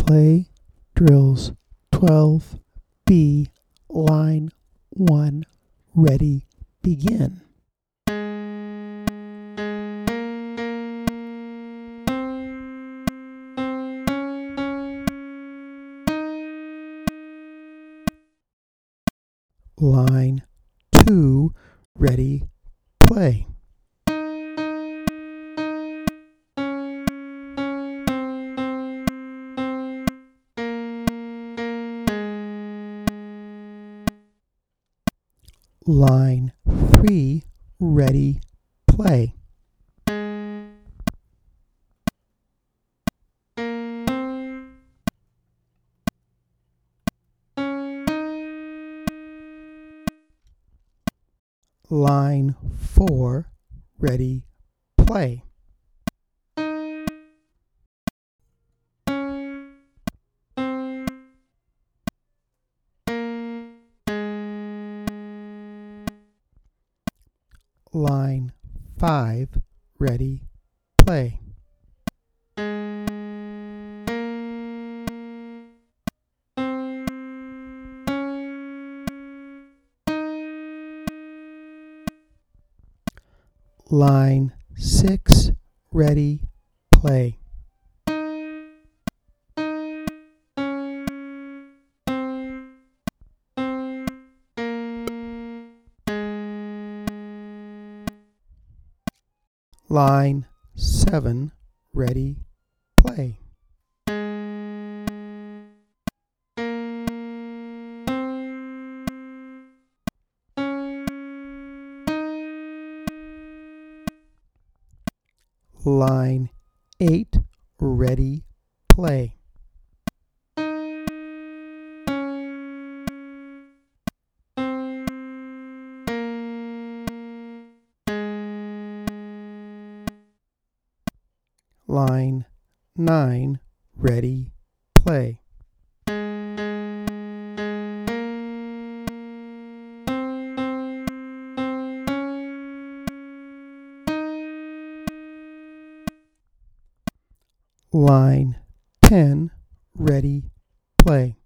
Play drills 12B, line 1, ready, begin. Line 2, ready, play. Line 3, ready, play. Line 4, ready, play. Line 5, ready, play. Line 6, ready, play. Line 7, ready, play. Line 8, ready, play. Line 9, ready, play. Line 10, ready, play.